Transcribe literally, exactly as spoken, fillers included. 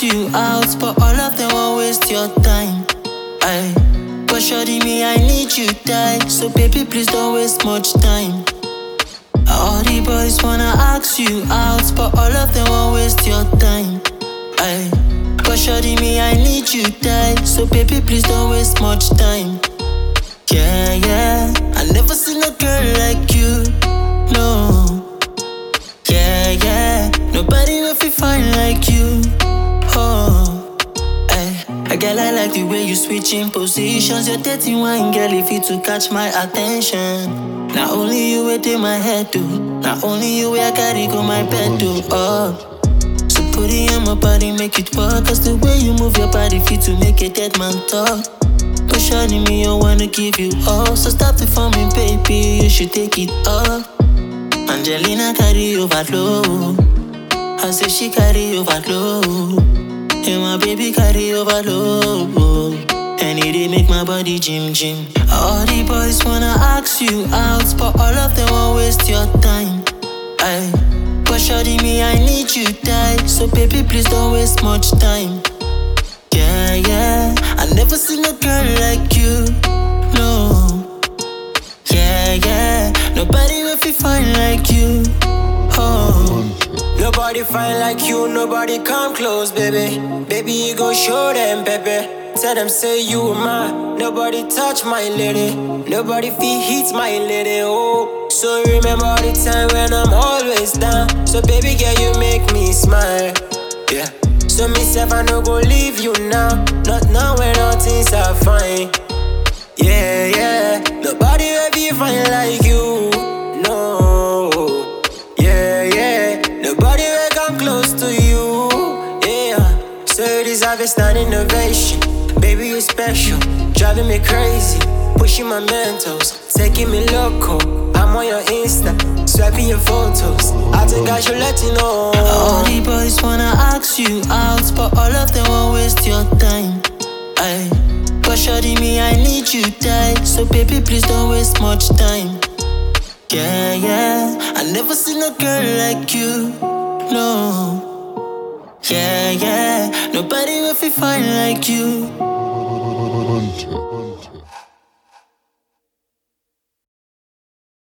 you out, but all of them won't waste your time. Aye. But shawty me, I need you tight, so baby please don't waste much time. All the boys wanna ask you out, but all of them won't waste your time. Aye. But shawty me, I need you tight, so baby please don't waste much time. Yeah, yeah, I never seen a girl like you, no. Yeah, yeah, nobody will feel fine like you, oh. Ay, I girl, I like the way you switching positions. You're dating one girl if you to catch my attention. Not only you wait in my head, do. Not only you where I carry go my bed, do. Oh, so put it on my body, make it work. Cause the way you move your body fit to make a dead man talk. But shawty me, I wanna give you all. So stop the forming, baby, you should take it up. Angelina carry overload. I say she carry overload. And my baby carry overload. And it dey make my body gym gym. All the boys wanna ask you out, but all of them won't waste your time. Aye. But shawty me, I need you tight, so baby please don't waste much time. Yeah, yeah, I never seen a girl like you, no. Yeah, yeah, nobody will feel fine like you, oh. Nobody fine like you, nobody come close, baby. Baby, you gon' show them, baby. Tell them say you are mine. Nobody touch my lady. Nobody feel hit my lady, oh. So remember the time when I'm always down. So baby girl, you make me smile, yeah. So myself, I no go leave you now. Not now when all things are fine. Yeah, yeah. Nobody will be fine like you, no. Yeah, yeah. Nobody will come close to you, yeah. So you deserve a standing ovation. Baby, you special, driving me crazy, pushing my mentals, taking me loco. I'm on your Insta, swiping your photos. I think I should let you know. All the boys wanna ask you out, but all of them won't waste your time. Aye. But shawty me, I need you tight, so baby please don't waste much time. Yeah, yeah, I never seen a girl like you, no. Yeah, yeah, nobody will feel fine like you.